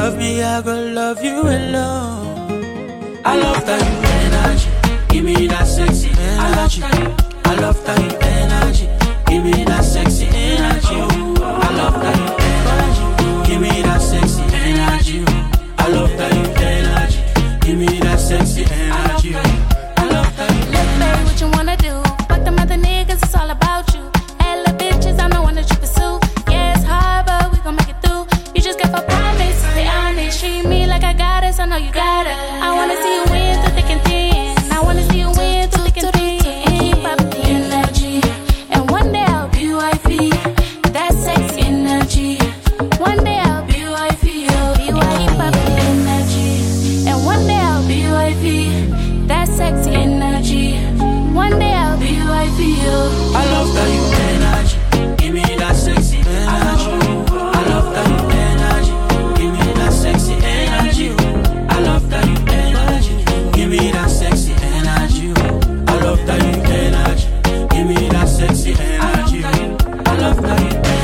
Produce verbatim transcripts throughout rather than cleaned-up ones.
love me, I go love you alone. I love that you energy, give me that sexy energy. I love that you energy, give me that sexy energy. I love that you energy, give me that sexy energy. I love that you energy, give me that sexy energy. I love that you. Look, baby, what you wanna do? Fuck them other niggas, it's all about you. Hey, little bitches, I'm the one that you pursue. Yeah, it's hard, but we gon' make it through. You just get for promise, be honest. Treat me like I got it, I know you got it. I wanna see you win through thick and thin. I wanna see you win through thick and thin. Keep up the energy, and one day I'll be wifey. That sexy energy. One day I'll be wifey. Keep up the energy, and one day I'll be wifey. That sexy energy. One day I'll be wifey. I love that you energy, give me that sexy energy. I love that you energy, give me that sexy energy. I love that you energy, give me that sexy energy. I love that you energy, give me that sexy energy. I love that you energy.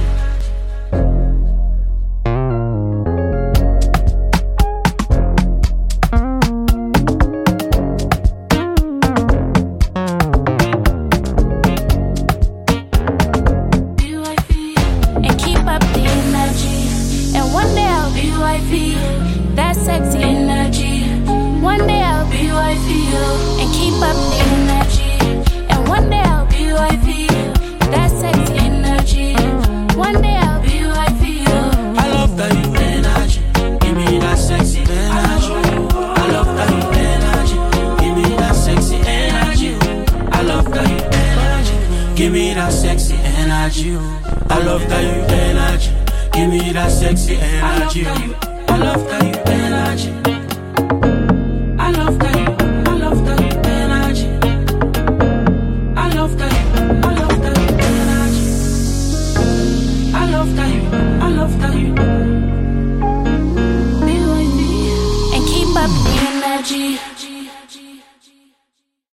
That sexy energy. One day I'll be wifey, and keep up the energy. And one day I'll be wifey. That sexy energy. One day I'll be wifey. I love that you energy, give me that sexy energy. I love that you energy, give me that sexy energy. I love that you energy, give me that sexy energy. I love that you energy, give me that sexy energy. I love that you energy. I love that you, I love that you energy. I love that you, I love that you energy. I love that you, I love that you.